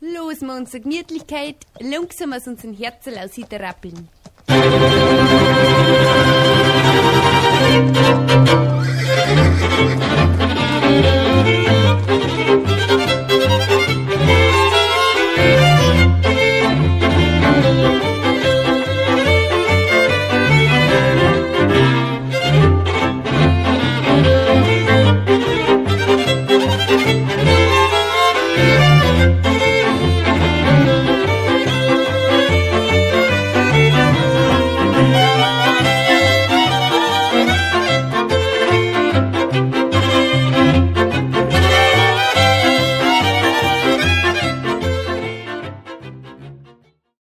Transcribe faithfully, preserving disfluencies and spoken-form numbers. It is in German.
losen wir unsere Gemütlichkeit langsam aus unseren Herzen aus rappeln.